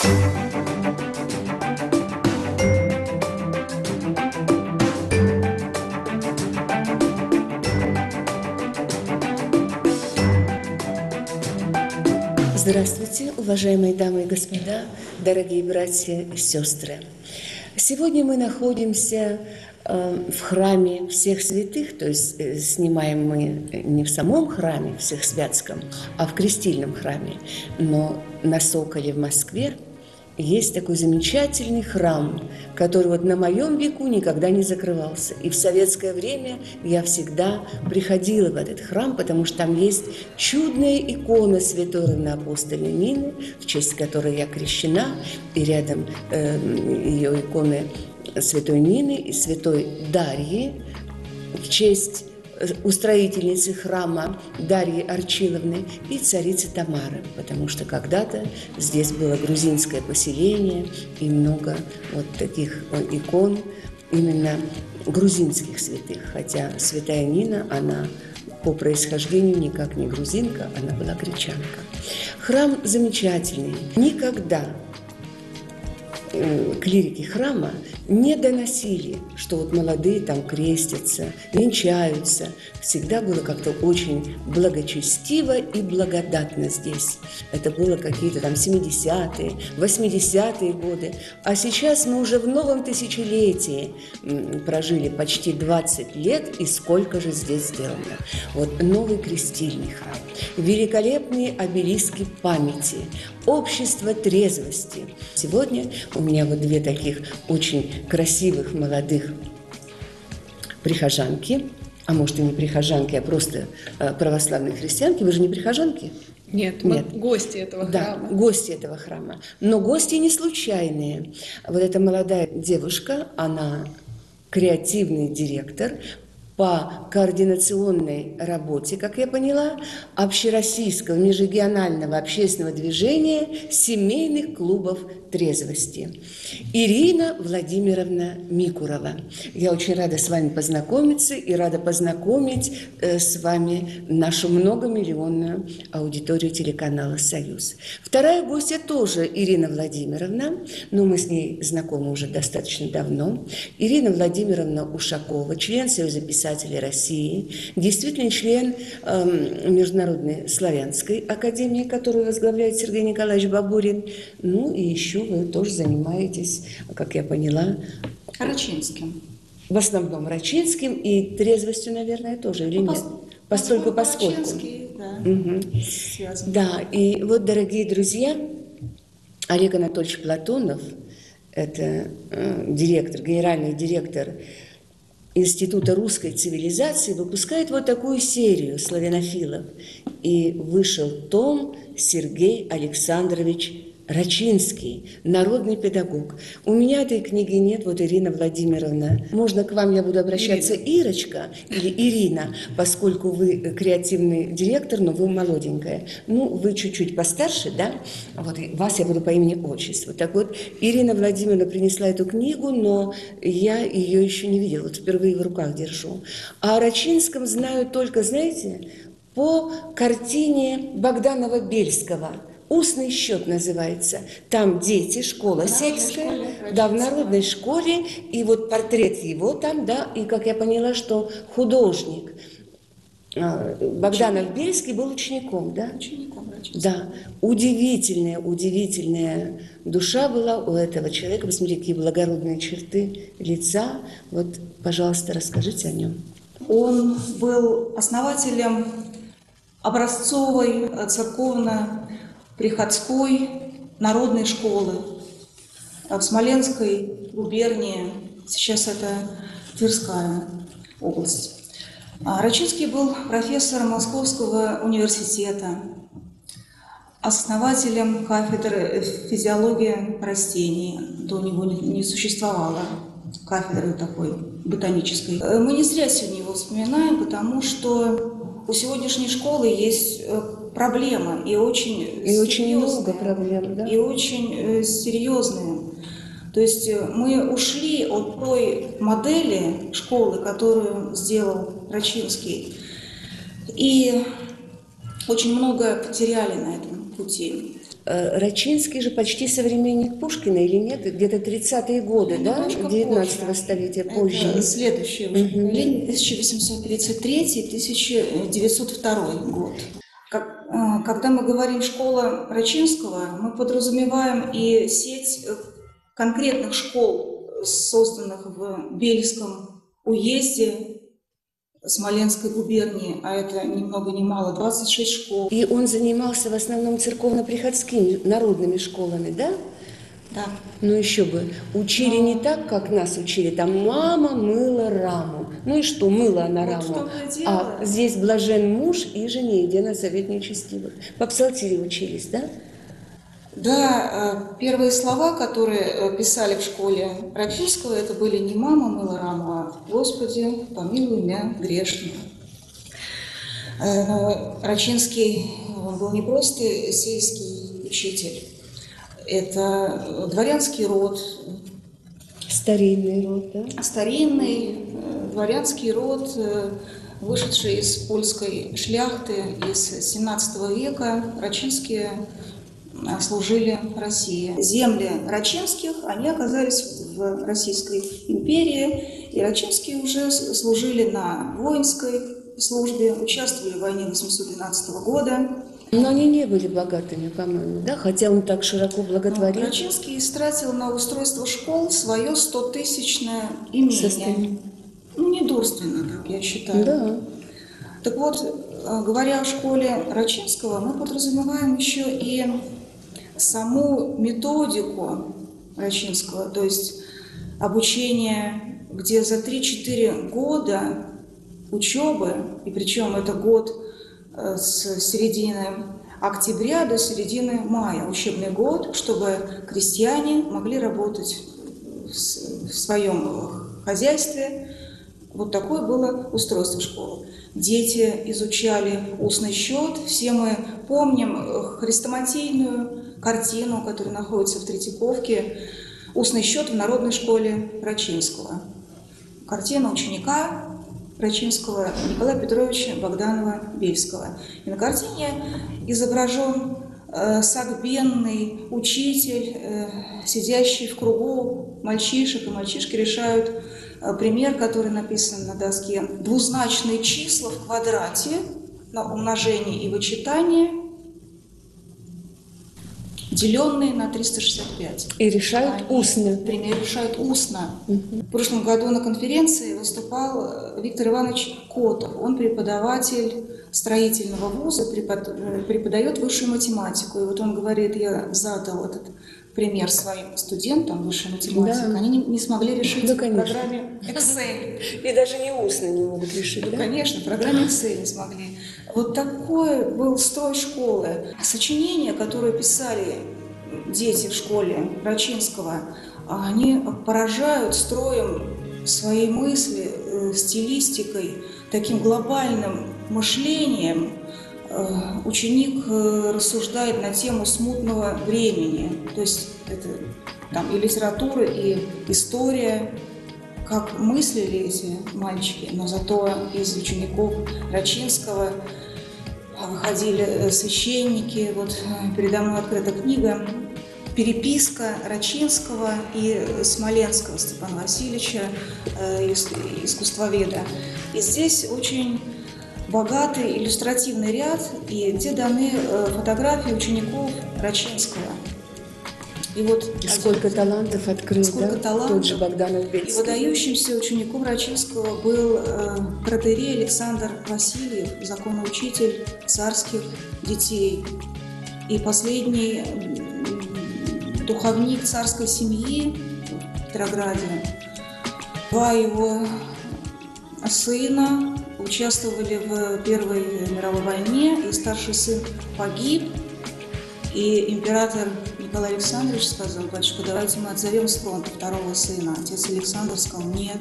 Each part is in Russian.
Здравствуйте, уважаемые дамы и господа, дорогие братья и сестры. Сегодня мы находимся в храме всех святых, то есть снимаем мы не в самом храме Всехсвятском, а в крестильном храме. Но на Соколе в Москве есть такой замечательный храм, который вот на моем веку никогда не закрывался. И в советское время я всегда приходила в этот храм, потому что там есть чудная икона святой равноапостольной Нины, в честь которой я крещена, и рядом ее иконы святой Нины и святой Дарьи, в честь устроительницы храма Дарьи Арчиловны и царицы Тамары, потому что когда-то здесь было грузинское поселение и много вот таких икон именно грузинских святых, хотя святая Нина, она по происхождению никак не грузинка, она была гречанка. Храм замечательный. Никогда клирики храма не доносили, что вот молодые там крестятся, венчаются. Всегда было как-то очень благочестиво и благодатно здесь. Это было какие-то там 70-е, 80-е годы. А сейчас мы уже в новом тысячелетии прожили почти 20 лет, и сколько же здесь сделано. Вот новый крестильный храм, великолепные обелиски памяти, общество трезвости. Сегодня у меня вот две таких очень красивых молодых прихожанки, а может и не прихожанки, а просто православные христианки. Вы же не прихожанки? Нет, мы гости этого храма. Да, гости этого храма. Но гости не случайные. Вот эта молодая девушка, она креативный директор по координационной работе, как я поняла, общероссийского межрегионального общественного движения семейных клубов трезвости. Ирина Владимировна Микурова. Я очень рада с вами познакомиться и рада познакомить с вами нашу многомиллионную аудиторию телеканала «Союз». Вторая гостья тоже Ирина Владимировна, но мы с ней знакомы уже достаточно давно. Ирина Владимировна Ушакова, член Союза писателей России, действительно член Международной славянской академии, которую возглавляет Сергей Николаевич Бабурин. Ну и еще вы тоже занимаетесь, как я поняла, Рачинским. В основном Рачинским и трезвостью, наверное, тоже, или нет? Поскольку. Да. Угу. Да, и вот, дорогие друзья, Олег Анатольевич Платонов, это директор, генеральный директор Института русской цивилизации, выпускает вот такую серию славянофилов. И вышел том Сергей Александрович Рачинский, народный педагог. У меня этой книги нет, вот Ирина Владимировна. Можно к вам я буду обращаться Ирочка или Ирина, поскольку вы креативный директор, но вы молоденькая. Ну, вы чуть-чуть постарше, да? Вот вас я буду по имени-отчеству. Так вот, Ирина Владимировна принесла эту книгу, но я ее еще не видела, вот впервые в руках держу. А о Рачинском знаю только, знаете, по картине Богданова-Бельского. «Устный счет» называется. Там дети, школа сельская, да, в народной школе, и вот портрет его там, да, и, как я поняла, что художник Богданов-Бельский был учеником, да? Учеником, да. Удивительная душа была у этого человека. Посмотрите, какие благородные черты лица. Вот, пожалуйста, расскажите о нем. Он был основателем образцовой церковно-приходской народной школы в Смоленской губернии, сейчас это Тверская область. Рачинский был профессором Московского университета, основателем кафедры физиологии растений. До него не существовало кафедры такой ботанической. Мы не зря сегодня его вспоминаем, потому что у сегодняшней школы есть проблемы, и очень много проблем, да? И очень серьезные. То есть мы ушли от той модели школы, которую сделал Рачинский, и очень многое потеряли на этом пути. Рачинский же почти современник Пушкина или нет? Где-то 30-е годы, да? Немножко 19 позже. столетия, позже. Это следующее уже поколение, 1833-1902 год. Когда мы говорим «школа Рачинского», мы подразумеваем и сеть конкретных школ, созданных в Бельском уезде Смоленской губернии, а это ни много ни мало 26 школ. И он занимался в основном церковно-приходскими народными школами, да? Да. Ну еще бы. Учили не так, как нас учили. Там мама мыла раму. Ну и что, мыла она Вот раму. в том-то и дело. А здесь блажен муж и жене, где на совет нечестивых. По псалтире учились, да? Да, первые слова, которые писали в школе Рачинского, это были не «мама мыла раму», а «Господи, помилуй меня грешного». Рачинский, он был не просто сельский учитель, это дворянский род. Старинный род, да? Старинный дворянский род, вышедший из польской шляхты из XVII века. Рачинские служили России. Земли Рачинских, они оказались в Российской империи, и Рачинские уже служили на воинской службе, участвовали в войне 812 года. Но они не были богатыми, по-моему, да? Хотя он так широко благотворил. Рачинский истратил на устройство школ свое 100-тысячное имение. Состояние. Ну, недурственно, как я считаю. Да. Так вот, говоря о школе Рачинского, мы подразумеваем еще и саму методику Рачинского, то есть обучение, где за 3-4 года учебы, и причем это год с середины октября до середины мая, учебный год, чтобы крестьяне могли работать в своем хозяйстве. Вот такое было устройство школы. Дети изучали устный счет. Все мы помним хрестоматийную картину, которая находится в Третьяковке, «Устный счет в народной школе Рачинского». Картина ученика Рачинского Николая Петровича Богданова-Бельского. И на картине изображен согбенный учитель, сидящий в кругу мальчишек, и мальчишки решают пример, который написан на доске. Двузначные числа в квадрате на умножение и вычитание, деленные на 365. И решают устно. Пример решают устно. В прошлом году на конференции выступал Виктор Иванович Котов. Он преподаватель строительного вуза, преподает высшую математику. И вот он говорит, я задал этот пример своим студентам высшей математики. Да. Они не смогли решить в программе Excel. И даже не устно не могут решить. Да, конечно, в программе Excel не смогли. Вот такой был строй школы. Сочинения, которые писали дети в школе Рачинского, они поражают строем своей мысли, стилистикой, таким глобальным мышлением. Ученик рассуждает на тему смутного времени. То есть это там и литература, и история, как мыслили эти мальчики. Но зато из учеников Рачинского выходили священники. Вот передо мной открыта книга «Переписка Рачинского и Смоленского Степана Васильевича, искусствоведа». И здесь очень богатый иллюстративный ряд, и где даны фотографии учеников Рачинского. И вот сколько талантов открыл, сколько талантов. Тот же Богданов-Бельский. И выдающимся учеником Рачинского был протоиерей Александр Васильев, законоучитель царских детей. И последний духовник царской семьи в Петрограде. Два его сына участвовали в Первой мировой войне, и старший сын погиб. И император Николай Александрович сказал: батюшка, давайте мы отзовем с фронта второго сына. Отец Александр сказал: нет.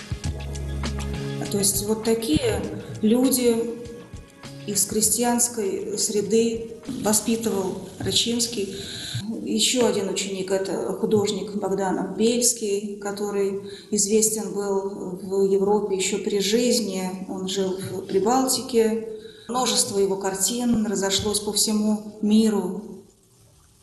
То есть вот такие люди из крестьянской среды воспитывал Рачинский. Еще один ученик – это художник Богданов-Бельский, который известен был в Европе еще при жизни. Он жил в Прибалтике. Множество его картин разошлось по всему миру.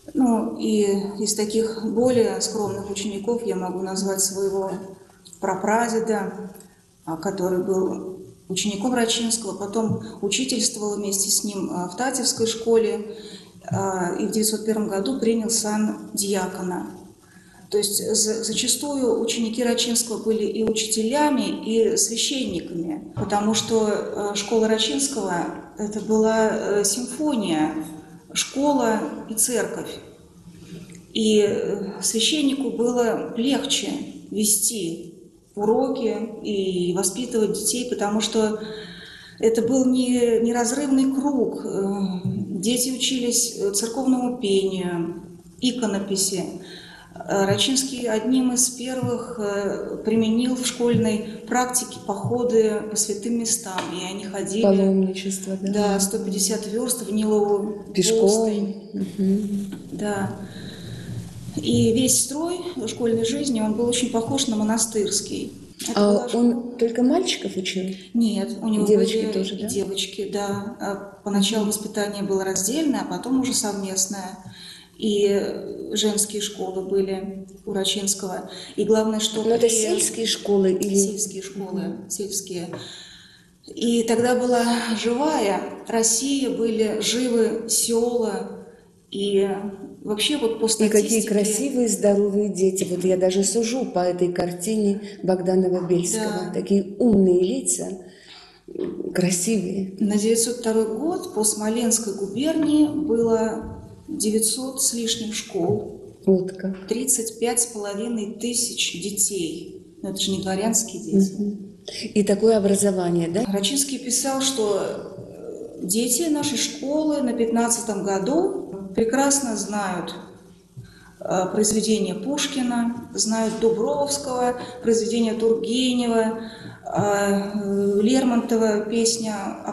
Ну, и из таких более скромных учеников я могу назвать своего прапрадеда, который был учеником Рачинского, потом учительствовал вместе с ним в Татевской школе, и в 1901 году принял сан диакона. То есть зачастую ученики Рачинского были и учителями, и священниками, потому что школа Рачинского – это была симфония, школа и церковь. И священнику было легче вести уроки и воспитывать детей, потому что это был неразрывный круг. Дети учились церковному пению, иконописи. Рачинский одним из первых применил в школьной практике походы по святым местам. И они ходили... Паломничество, да? Да, 150 верст в Ниловую Пешком. Да. И весь строй школьной жизни, он был очень похож на монастырский. А он только мальчиков учил? Нет, у него девочки были тоже, и да? девочки, да. Поначалу воспитание было раздельное, а потом уже совместное. И женские школы были у Рачинского. И главное, что... Но это сельские школы или... Сельские школы, сельские. И тогда была живая Россия, были живы села. И вообще вот по И статистике... какие красивые, здоровые дети. Вот я даже сужу по этой картине Богданова-Бельского. Да. Такие умные лица, красивые. На 902 год по Смоленской губернии было 900 с лишним школ, Вот как. 35,5 тысяч детей. Но это же не дворянские дети. И такое образование, да? Рачинский писал, что дети нашей школы на 15-м году прекрасно знают произведения Пушкина, знают Дубровского, произведения Тургенева, Лермонтова, песню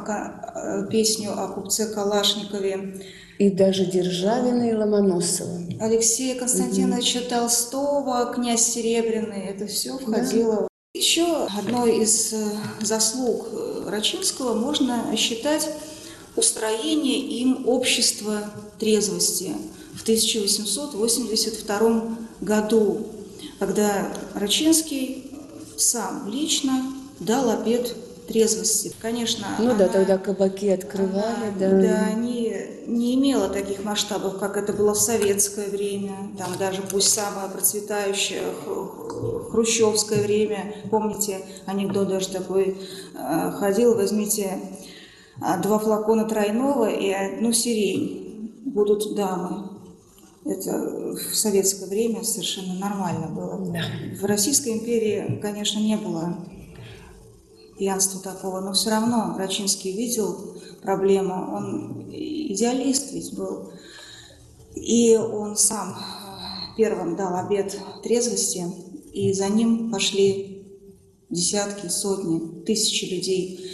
о купце Калашникове. И даже Державина и Ломоносова. Алексея Константиновича Толстого, князь Серебряный, это все входило. Да. Еще одной из заслуг Рачинского можно считать устроение им общества трезвости в 1882 году, когда Рачинский сам лично дал обет трезвости. Конечно, да, тогда кабаки открывали, да, не имела таких масштабов, как это было в советское время, там даже пусть самое процветающее хрущевское время. Помните, анекдот даже такой ходил: возьмите 2 флакона тройного и 1 сирень, будут дамы. Это в советское время совершенно нормально было. Да. В Российской империи, конечно, не было пьянства такого, но все равно Рачинский видел проблему, он идеалист ведь был, и он сам первым дал обет трезвости, и за ним пошли десятки, сотни, тысячи людей.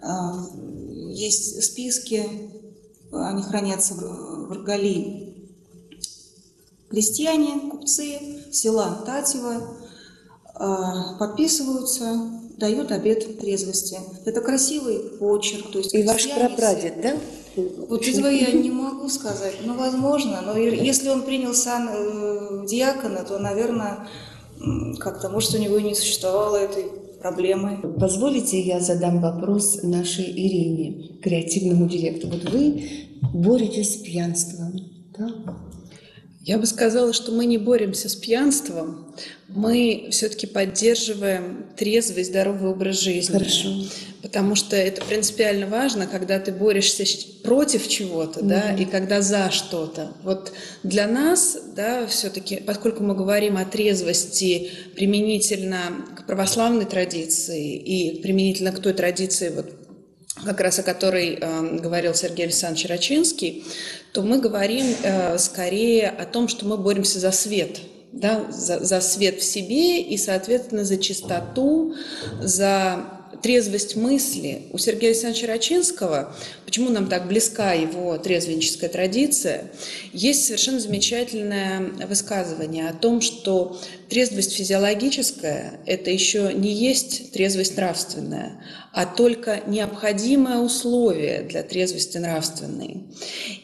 Есть списки, они хранятся в Ргали. Крестьяне, купцы села Татьева подписываются, дают обет трезвости. Это красивый почерк. То есть и ваш прапрадед, да? Вот этого я не могу сказать. Ну, возможно. Но если он принял сан диакона, то, наверное, как-то, может, у него и не существовало этой проблемы. Позволите, я задам вопрос нашей Ирине, креативному директору. Вот вы боретесь с пьянством, да? Я бы сказала, что мы не боремся с пьянством, мы все-таки поддерживаем трезвый, здоровый образ жизни. Хорошо. Потому что это принципиально важно, когда ты борешься против чего-то, да, и когда за что-то. Вот для нас, да, все-таки, поскольку мы говорим о трезвости применительно к православной традиции и применительно к той традиции, вот, как раз о которой говорил Сергей Александрович Рачинский, то мы говорим скорее о том, что мы боремся за свет, да, за свет в себе и, соответственно, за чистоту, за трезвость мысли. У Сергея Александровича Рачинского, почему нам так близка его трезвенническая традиция, есть совершенно замечательное высказывание о том, что трезвость физиологическая – это еще не есть трезвость нравственная, а только необходимое условие для трезвости нравственной.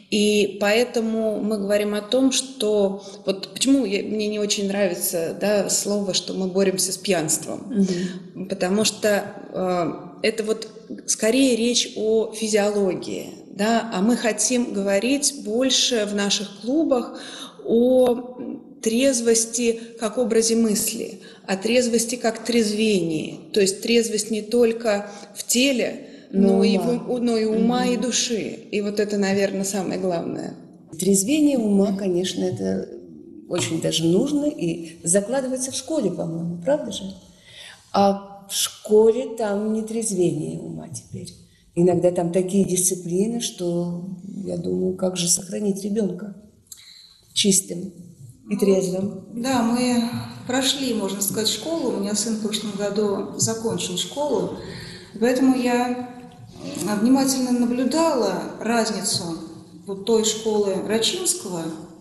И поэтому мы говорим о том, что... Вот почему мне не очень нравится, да, слово, что мы боремся с пьянством. Потому что это вот скорее речь о физиологии, да, а мы хотим говорить больше в наших клубах о трезвости как образе мысли, о трезвости как трезвении. То есть трезвость не только в теле, но и ума, и души. И вот это, наверное, самое главное. Трезвение ума, конечно, это очень даже нужно и закладывается в школе, по-моему, правда же? А в школе там не трезвение ума теперь. Иногда там такие дисциплины, что я думаю, как же сохранить ребенка чистым и трезвым. Да, мы прошли, можно сказать, школу. У меня сын в прошлом году закончил школу. Поэтому я внимательно наблюдала разницу вот той школы Рачинского,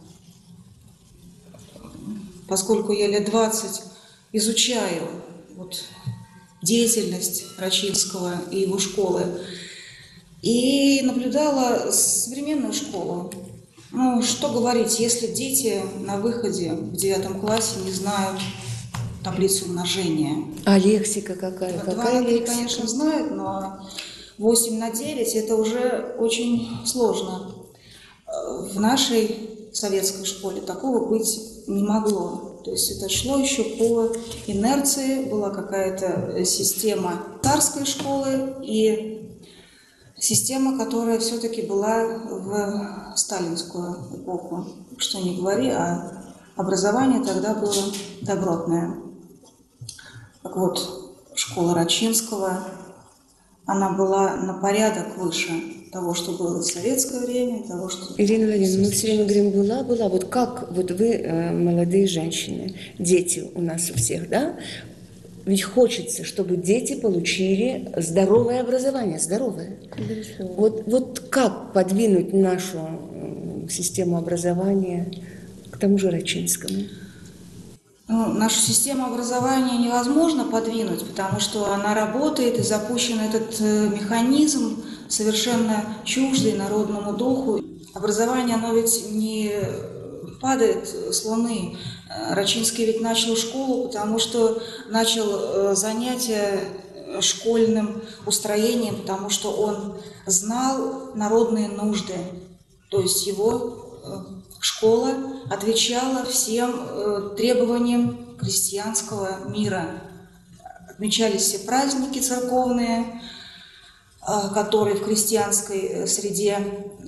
поскольку я лет 20 изучаю вот деятельность Рачинского и его школы, и наблюдала современную школу. Ну, что говорить, если дети на выходе в 9 классе не знают таблицу умножения. А лексика какая? 2 Какая на 3, лексика? конечно, знают, но 8 на 9 это уже очень сложно. В нашей советской школе такого быть не могло. То есть это шло еще по инерции, была какая-то система царской школы и система, которая все-таки была в сталинскую эпоху. Что ни говори, а образование тогда было добротное. Так вот, школа Рачинского, она была на порядок выше того, что было в советское время, того, что... Ирина Владимировна, мы все время говорим «была». Вот как вот вы, молодые женщины, дети у нас у всех, да? Ведь хочется, чтобы дети получили здоровое образование, здоровое. Вот как подвинуть нашу систему образования к тому же Рачинскому? Ну, нашу систему образования невозможно подвинуть, потому что она работает и запущен этот механизм, совершенно чуждый народному духу. Образование, оно ведь не падает с луны. Рачинский ведь начал школу, потому что начал занятия школьным устроением, потому что он знал народные нужды. То есть его школа отвечала всем требованиям крестьянского мира. Отмечались все праздники церковные, которые в крестьянской среде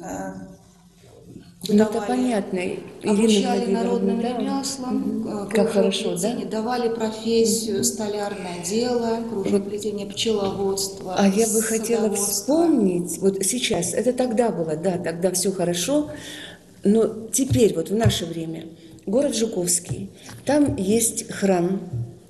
Это понятно. обучали народным ремеслам, Как хорошо, да? давали профессию, столярное дело, кружеплетение, пчеловодство. А я бы хотела садоводство. вспомнить, вот сейчас, это тогда было, да, тогда все хорошо, но теперь вот в наше время город Жуковский, там есть храм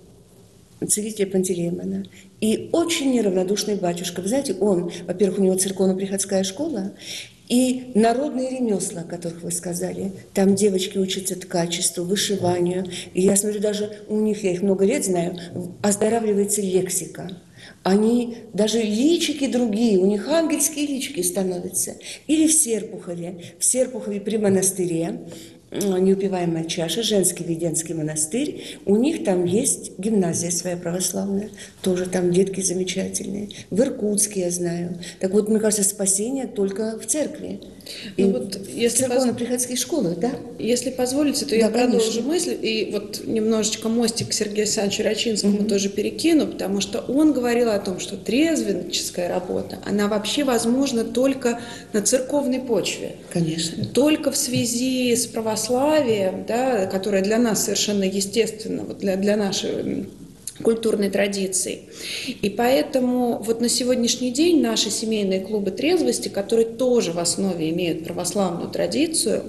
целителя Пантелеймона, и очень неравнодушный батюшка. Вы знаете, он, во-первых, у него церковно-приходская школа, и народные ремесла, о которых вы сказали. Там девочки учатся ткачеству, вышиванию. И я смотрю, даже у них, я их много лет знаю, оздоравливается лексика. Они, даже личики другие, у них ангельские личики становятся. Или в Серпухове при монастыре, неупиваемая чаша, женский Веденский монастырь, у них там есть гимназия своя православная, тоже там детки замечательные. В Иркутске я знаю. Так вот, мне кажется, спасение только в церкви. И вот, если в церковно-приходских школах, да? Если позволите, то Да, я продолжу конечно. мысль, и вот немножечко мостик к Сергею Александровичу Рачинскому тоже перекину, потому что он говорил о том, что трезвенническая работа, она вообще возможна только на церковной почве. Конечно. Только в связи с православием, да, которое для нас совершенно естественно, вот для нашей культурной традиции. И поэтому вот на сегодняшний день наши семейные клубы трезвости, которые тоже в основе имеют православную традицию,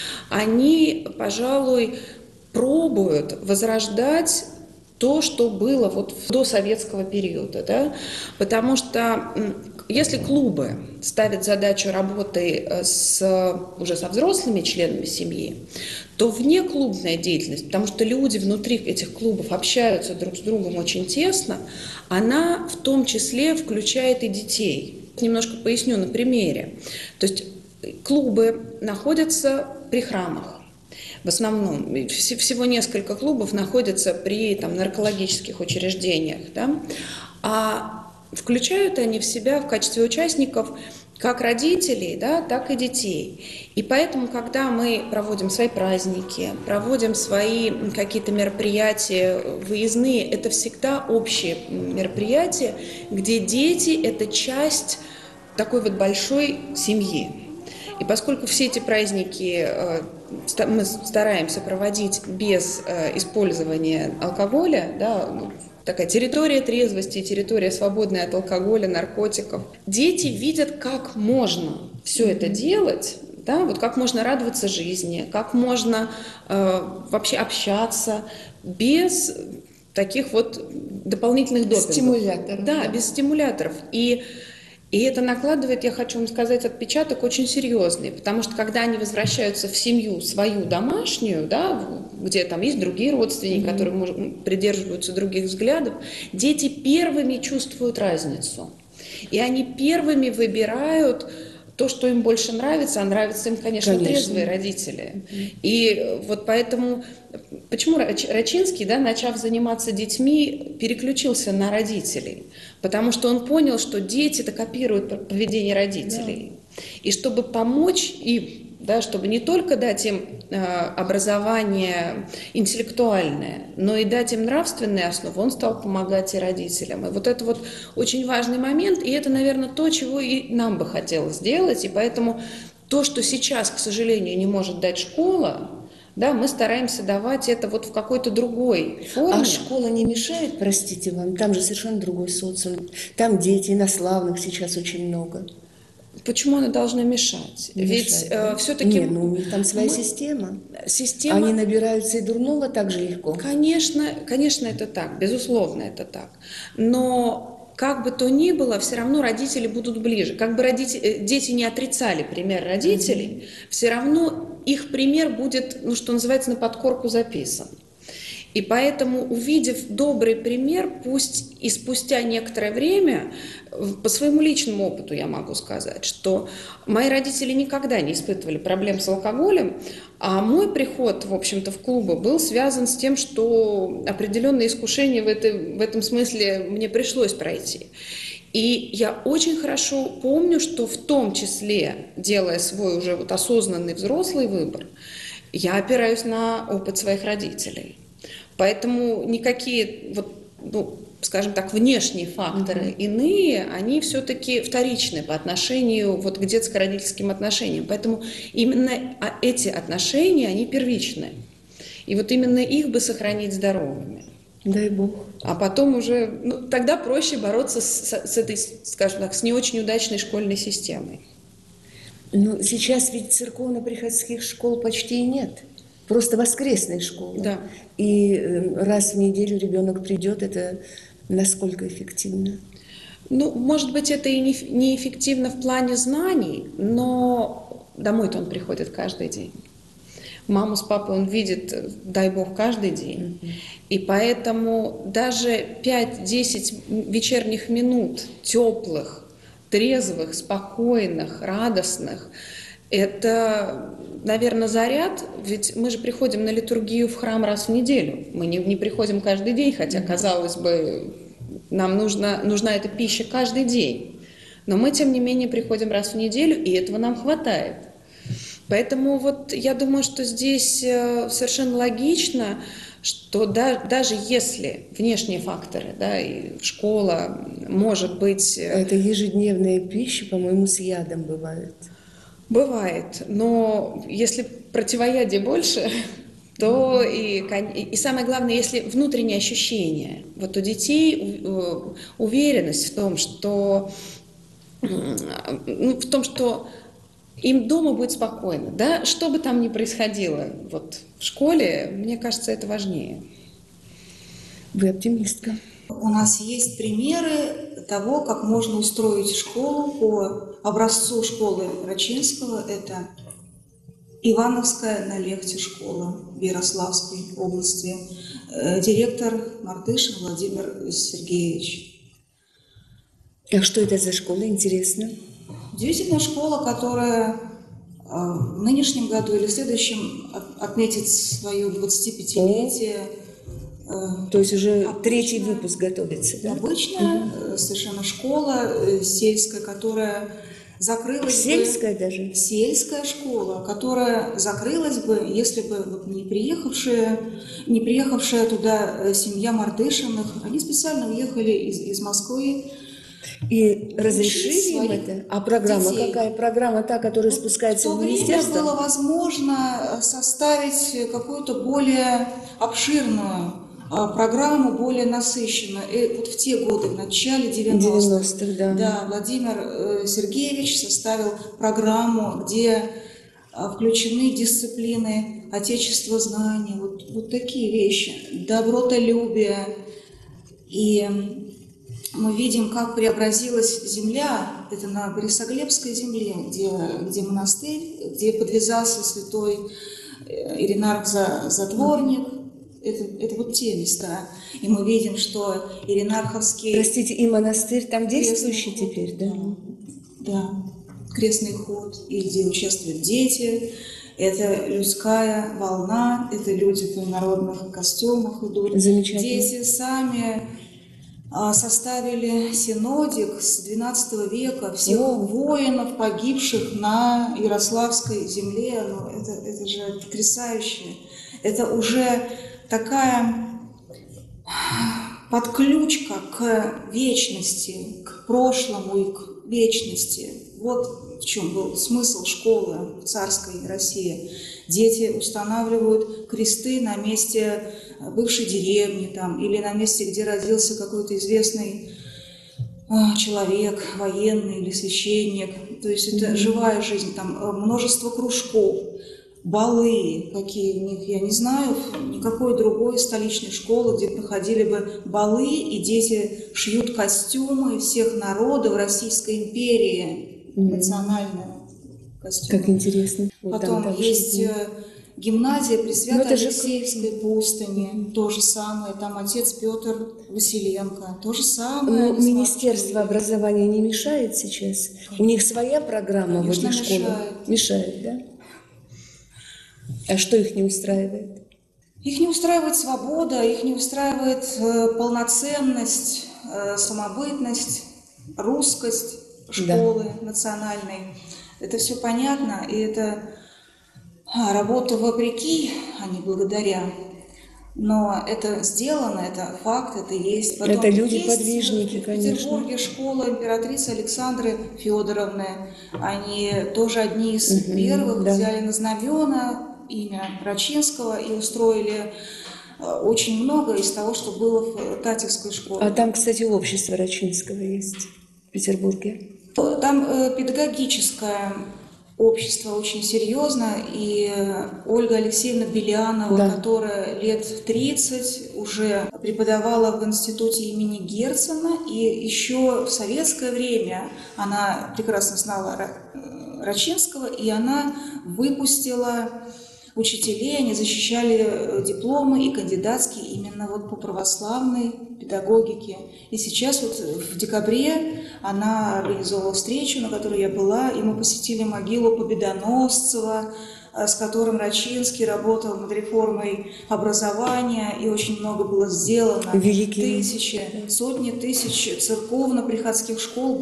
они, пожалуй, пробуют возрождать то, что было вот до советского периода, да? Потому что если клубы ставят задачу работы уже со взрослыми членами семьи, то внеклубная деятельность, потому что люди внутри этих клубов общаются друг с другом очень тесно, она в том числе включает и детей. Немножко поясню на примере. То есть Клубы находятся при храмах. В основном всего несколько клубов находятся при наркологических учреждениях, да? А включают они в себя в качестве участников как родителей, да, так и детей. И поэтому, когда мы проводим свои праздники, проводим свои какие-то мероприятия выездные, это всегда общие мероприятия, где дети – это часть такой вот большой семьи. И поскольку все эти праздники мы стараемся проводить без использования алкоголя, да, такая территория трезвости, территория свободная от алкоголя, наркотиков, дети видят, как можно все это делать, да, вот как можно радоваться жизни, как можно вообще общаться без таких вот дополнительных допингов. Стимуляторов. Да, без стимуляторов. И это накладывает, я хочу вам сказать, отпечаток очень серьезный, потому что когда они возвращаются в семью свою домашнюю, да, где там есть другие родственники, которые придерживаются других взглядов, дети первыми чувствуют разницу. И они первыми выбирают то, что им больше нравится, а нравятся им, конечно, трезвые родители. И вот поэтому, почему Рачинский, да, начав заниматься детьми, переключился на родителей? Потому что он понял, что дети-то копируют поведение родителей. Да. И чтобы помочь им, да, чтобы не только дать им образование интеллектуальное, но и дать им нравственные основы, он стал помогать и родителям. И вот это вот очень важный момент, и это, наверное, то, чего и нам бы хотелось сделать, и поэтому то, что сейчас, к сожалению, не может дать школа, да, мы стараемся давать это вот в какой-то другой форме. А школа не мешает, простите вам, там же совершенно другой социум, там дети инославных сейчас очень много. Почему она должна мешать? Ведь да? все-таки... Нет, у них там своя система. Система. Они набираются и дурного так же легко. Конечно, это так, безусловно, это так. Но как бы то ни было, все равно родители будут ближе. Как бы дети не отрицали пример родителей, все равно их пример будет, ну, что называется, на подкорку записан. И поэтому, увидев добрый пример, пусть и спустя некоторое время, по своему личному опыту я могу сказать, что мои родители никогда не испытывали проблем с алкоголем, а мой приход, в общем-то, в клубы был связан с тем, что определенные искушения в этом смысле мне пришлось пройти. И я очень хорошо помню, что в том числе, делая свой уже вот осознанный взрослый выбор, я опираюсь на опыт своих родителей. Поэтому никакие, вот, ну, скажем так, внешние факторы иные, они все-таки вторичны по отношению вот к детско-родительским отношениям. Поэтому именно эти отношения, они первичны. И вот именно их бы сохранить здоровыми. Дай Бог. А потом уже, ну, тогда проще бороться с этой, скажем так, с не очень удачной школьной системой. Ну, сейчас ведь церковно-приходских школ почти и нет. Просто воскресные школы. Да. И раз в неделю ребенок придет, это насколько эффективно? Ну, может быть, это и не эффективно в плане знаний, но домой-то он приходит каждый день. Маму с папой он видит, дай бог, каждый день. И поэтому даже 5-10 вечерних минут теплых, трезвых, спокойных, радостных, это, наверное, заряд, ведь мы же приходим на литургию в храм раз в неделю. Мы не приходим каждый день, хотя, казалось бы, нам нужна эта пища каждый день. Но мы, тем не менее, приходим раз в неделю, и этого нам хватает. Поэтому вот я думаю, что здесь совершенно логично, что даже если внешние факторы, да, и школа, может быть... Это ежедневная пища, по-моему, с ядом бывает. Бывает, но если противоядия больше, то и самое главное, если внутреннее ощущение. Вот у детей уверенность в том, что им дома будет спокойно, да, что бы там ни происходило вот в школе, мне кажется, это важнее. Вы оптимистка. У нас есть примеры того, как можно устроить школу по образцу школы Рачинского. Это Ивановская на Лехте школа в Ярославской области. Директор Мартышев Владимир Сергеевич. А что это за школа, интересно? Удивительная школа, которая в нынешнем году или в следующем отметить свое 25-летие. То есть уже третий выпуск готовится, да? Обычная совершенно школа сельская, которая закрылась Сельская бы, даже? Сельская школа, которая закрылась бы, если бы вот не приехавшая туда семья Мардышиных. Они специально уехали из Москвы. И разрешили им это? А программа детей. какая? Программа та, которая спускается в В то время министерство? было возможно составить какую-то более обширную программу, более насыщенную. И вот в те годы, в начале 90-х, 90-х, да. да, Владимир Сергеевич составил программу, где включены дисциплины отечествознания, вот такие вещи, добротолюбие. И мы видим, как преобразилась земля, это на Борисоглебской земле, где монастырь, где подвязался святой Иринарх-затворник. Это вот те места. И мы видим, что Иринарховский... Простите, и монастырь там действующий теперь, да? Да, крестный ход, и где участвуют дети. Это людская волна, это люди в народных костюмах идут. Замечательно. Дети сами составили синодик с XII века всех воинов, погибших на Ярославской земле. Ну, это же потрясающе. Это уже такая подключка к вечности, к прошлому и к вечности. Вот в чем был смысл школы в царской России. Дети устанавливают кресты на месте бывшей деревни там, или на месте, где родился какой-то известный человек, военный или священник. То есть это живая жизнь, там множество кружков, балы, какие у них, я не знаю, никакой другой столичной школы, где проходили бы балы, и дети шьют костюмы всех народов Российской империи, национальные костюмы. Как интересно. Вот Потом там есть гимназия при Свято-Алексеевской же... пустыне, то же самое, там отец Петр Василенко, то же самое. Но Министерство образования не мешает сейчас? У них своя программа в этих школах? Мешает, да? А что их не устраивает? Их не устраивает свобода, их не устраивает полноценность, самобытность, русскость школы национальной. Это все понятно, и это работа вопреки, а не благодаря. Но это сделано, это факт, это есть. Потом это люди-подвижники, конечно. В Петербурге школа императрицы Александры Федоровны. Они тоже одни из первых взяли на знамена имя Рачинского и устроили очень много из того, что было в Татевской школе. А там, кстати, общество Рачинского есть в Петербурге. Там педагогическое общество очень серьезно, и Ольга Алексеевна Белянова, которая лет в 30 уже преподавала в институте имени Герцена, и еще в советское время она прекрасно знала Рачинского, и она выпустила учителей, они защищали дипломы и кандидатские именно вот по православной педагогике. И сейчас вот в декабре она организовала встречу, на которой я была, и мы посетили могилу Победоносцева, с которым Рачинский работал над реформой образования, и очень много было сделано. Сотни тысяч церковно-приходских школ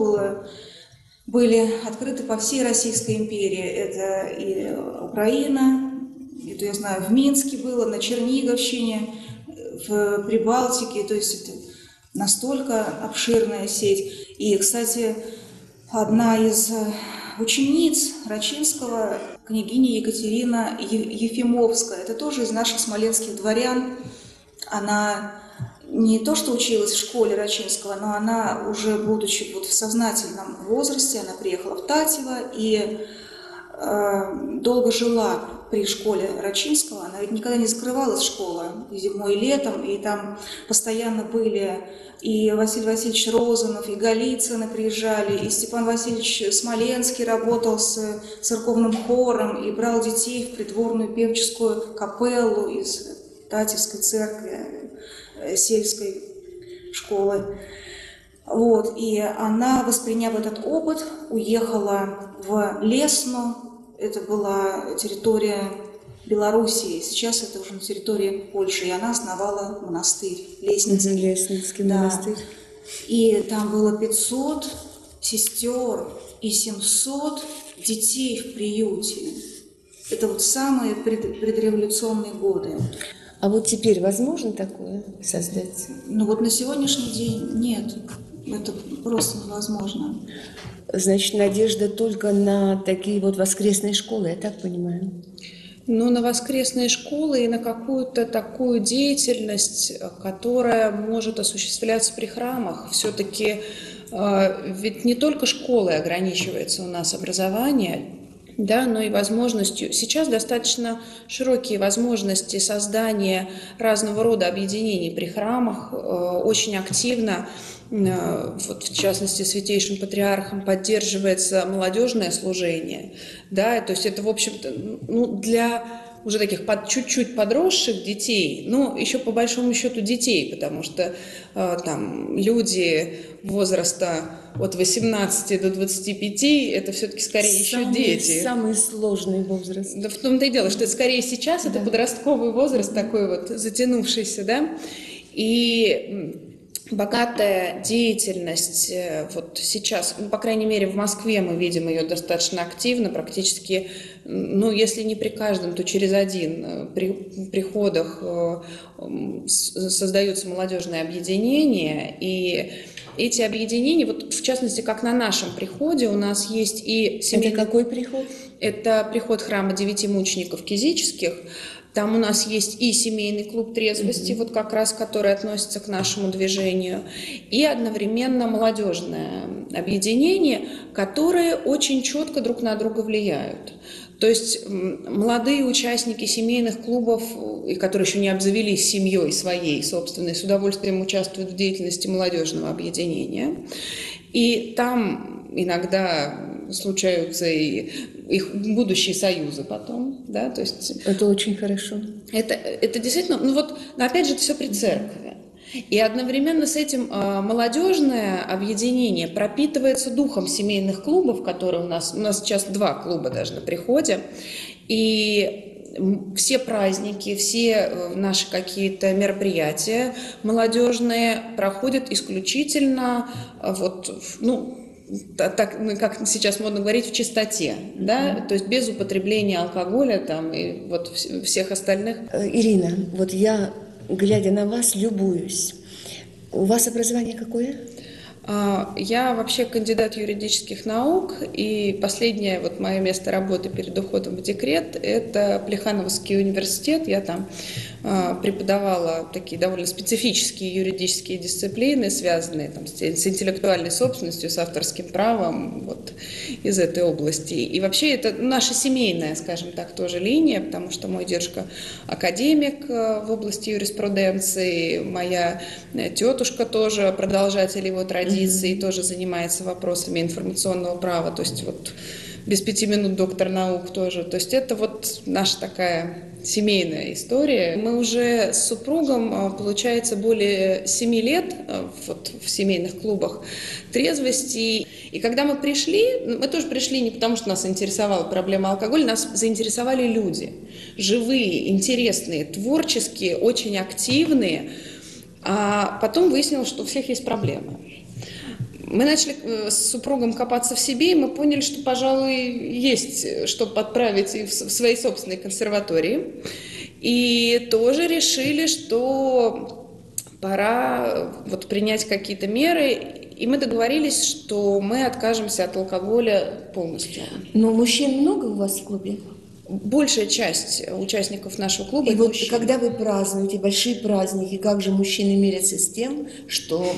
были открыты по всей Российской империи. Это и Украина, это, я знаю, в Минске было, на Черниговщине, в Прибалтике, то есть это настолько обширная сеть. И, кстати, одна из учениц Рачинского, княгиня Екатерина Ефимовская, это тоже из наших смоленских дворян. Она не то что училась в школе Рачинского, но она уже, будучи вот в сознательном возрасте, она приехала в Татьево и долго жила при школе Рачинского. Она ведь никогда не закрывалась, школа, и зимой, и летом, и там постоянно были и Василий Васильевич Розанов, и Голицыны приезжали, и Степан Васильевич Смоленский работал с церковным хором и брал детей в придворную певческую капеллу из Татьевской церкви, сельской школы. Вот. И она, восприняв этот опыт, уехала в Лесну. это была территория Белоруссии, сейчас это уже на территории Польши, и она основала монастырь Лестницкий. Лестницкий Да. монастырь. И там было 500 сестер и 700 детей в приюте. Это вот самые предреволюционные годы. А вот теперь возможно такое создать? Но вот на сегодняшний день нет. Это просто невозможно. Значит, надежда только на такие вот воскресные школы, я так понимаю? Ну, на воскресные школы и на какую-то такую деятельность, которая может осуществляться при храмах. Все-таки ведь не только школой ограничивается у нас образование, да, но и возможностью. Сейчас достаточно широкие возможности создания разного рода объединений при храмах. Очень активно, вот в частности, Святейшим Патриархом поддерживается молодежное служение. Да, то есть это, в общем-то, ну, для уже таких чуть-чуть подросших детей, но еще по большому счету детей, потому что там люди возраста от 18 до 25 это все-таки скорее еще дети. Самый сложный возраст. Да в том-то и дело, что это скорее сейчас, это подростковый возраст такой вот затянувшийся, да, и богатая деятельность вот сейчас, ну, по крайней мере, в Москве мы видим ее достаточно активно, практически, ну, если не при каждом, то через один приходах создаются молодежные объединения, и эти объединения, вот в частности, как на нашем приходе, у нас есть и семейный... Это какой приход? Это приход храма Девяти мучеников кизических. Там у нас есть и семейный клуб трезвости, вот как раз, который относится к нашему движению, и одновременно молодежное объединение, которые очень четко друг на друга влияют. То есть молодые участники семейных клубов, и которые еще не обзавелись семьей своей собственной, с удовольствием участвуют в деятельности молодежного объединения. И там иногда случаются и их будущие союзы потом, да, то есть... Это очень хорошо. Это действительно, ну вот, но опять же, это все при церкви. И одновременно с этим молодежное объединение пропитывается духом семейных клубов, которые у нас сейчас 2 клуба даже на приходе, и все праздники, все наши какие-то мероприятия молодежные проходят исключительно вот, ну, так, как сейчас модно говорить, в чистоте, да, то есть без употребления алкоголя там и вот всех остальных. Ирина, вот я, глядя на вас, любуюсь. У вас образование какое? Я вообще кандидат юридических наук, и последнее вот мое место работы перед уходом в декрет – это Плехановский университет. Я там преподавала такие довольно специфические юридические дисциплины, связанные там, с интеллектуальной собственностью, с авторским правом, вот из этой области. И вообще это наша семейная, скажем так, тоже линия, потому что мой дедушка академик в области юриспруденции, моя тетушка тоже продолжатель его традиций, тоже занимается вопросами информационного права, то есть вот без 5 минут доктор наук тоже. То есть это вот наша такая семейная история. Мы уже с супругом, получается, более 7 лет вот, в семейных клубах трезвости. И когда мы пришли, мы тоже пришли не потому, что нас интересовала проблема алкоголя, нас заинтересовали люди. Живые, интересные, творческие, очень активные. А потом выяснилось, что у всех есть проблемы. Мы начали с супругом копаться в себе, и мы поняли, что, пожалуй, есть что подправить и в своей собственной консерватории. И тоже решили, что пора вот принять какие-то меры. И мы договорились, что мы откажемся от алкоголя полностью. Но мужчин много у вас в клубе? Большая часть участников нашего клуба – И это вот мужчины. когда вы празднуете большие праздники, как же мужчины мирятся с тем, что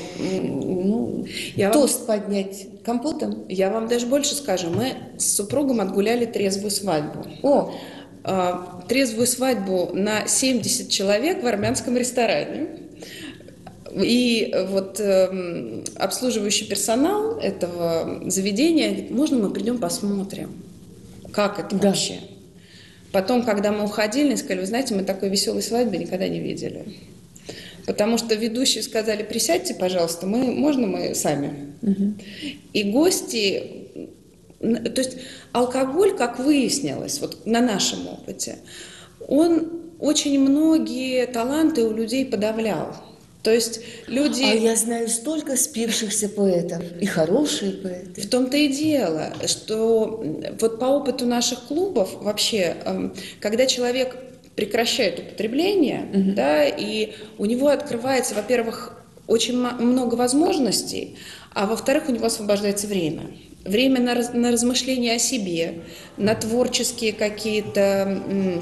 тост поднять компотом? Я вам даже больше скажу. Мы с супругом отгуляли трезвую свадьбу. Трезвую свадьбу на 70 человек в армянском ресторане. И вот обслуживающий персонал этого заведения говорит: можно мы придем посмотрим, как это вообще? Потом, когда мы уходили, они сказали: вы знаете, мы такой веселой свадьбы никогда не видели. Потому что ведущие сказали: присядьте, пожалуйста, можно мы сами. И гости То есть алкоголь, как выяснилось, вот на нашем опыте, он очень многие таланты у людей подавлял. То есть люди... А я знаю столько спившихся поэтов, и хорошие поэты. В том-то и дело, что вот по опыту наших клубов вообще, когда человек прекращает употребление, да, и у него открывается, во-первых, очень много возможностей, а во-вторых, у него освобождается время. Время на размышления о себе, на творческие какие-то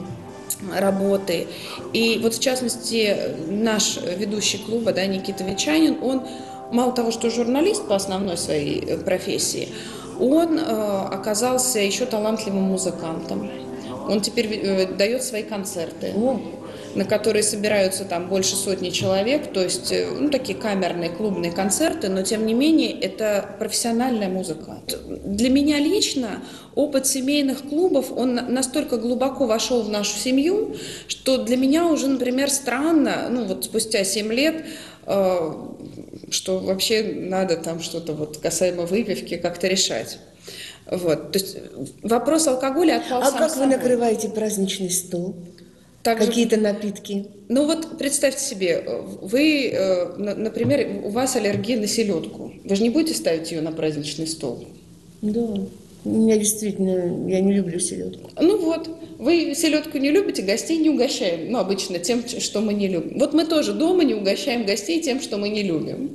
работы. И вот в частности наш ведущий клуба, да, Никита Вечанин, он мало того, что журналист по основной своей профессии, он оказался еще талантливым музыкантом. Он теперь дает свои концерты, на которые собираются там больше сотни человек, то есть, ну, такие камерные клубные концерты, но тем не менее это профессиональная музыка. Для меня лично опыт семейных клубов, он настолько глубоко вошел в нашу семью, что для меня уже, например, странно, ну вот спустя 7 лет, что вообще надо там что-то вот касаемо выпивки как-то решать. Вот, то есть вопрос алкоголя отпал сам А как собой. вы накрываете праздничный стол? Также, Какие-то напитки? ну вот представьте себе, вы, например, у вас аллергия на селедку. Вы же не будете ставить ее на праздничный стол? Да. У меня действительно, я не люблю селедку. Ну вот, вы селедку не любите, гостей не угощаем. Ну, обычно тем, что мы не любим. Вот мы тоже дома не угощаем гостей тем, что мы не любим.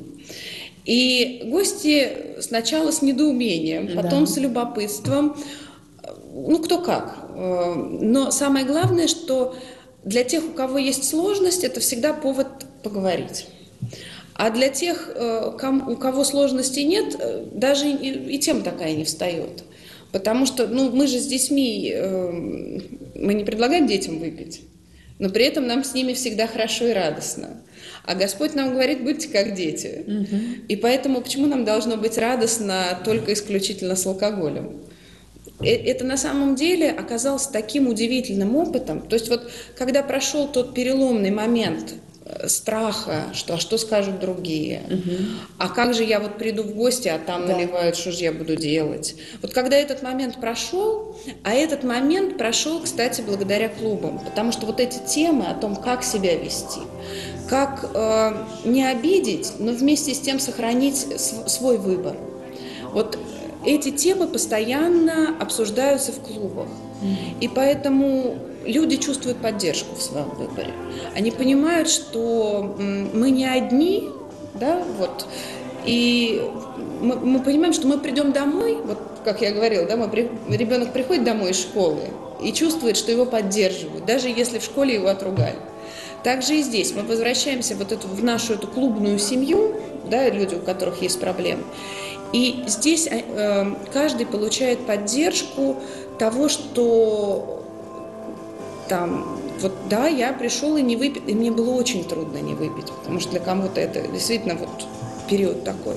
И гости сначала с недоумением, потом Да. с любопытством, ну, кто как. Но самое главное, что для тех, у кого есть сложность, это всегда повод поговорить. А для тех, у кого сложностей нет, даже и тема такая не встает. Потому что, ну, мы же с детьми, мы не предлагаем детям выпить, но при этом нам с ними всегда хорошо и радостно. А Господь нам говорит, будьте как дети. И поэтому почему нам должно быть радостно только исключительно с алкоголем? Это на самом деле оказалось таким удивительным опытом. То есть вот когда прошел тот переломный момент страха, что а что скажут другие, а как же я вот приду в гости, а там наливают, что же я буду делать. Вот когда этот момент прошел, а этот момент прошел, кстати, благодаря клубам, потому что вот эти темы о том, как себя вести, как не обидеть, но вместе с тем сохранить свой выбор. Вот эти темы постоянно обсуждаются в клубах. И поэтому люди чувствуют поддержку в своем выборе. Они понимают, что мы не одни, да, вот, и мы понимаем, что мы придем домой, вот как я говорила, да, ребенок приходит домой из школы и чувствует, что его поддерживают, даже если в школе его отругали. Также и здесь мы возвращаемся вот в нашу эту клубную семью, да, люди, у которых есть проблемы. И здесь каждый получает поддержку того, что там, вот да, я пришел и не выпил, и мне было очень трудно не выпить, потому что для кого-то это действительно вот период такой.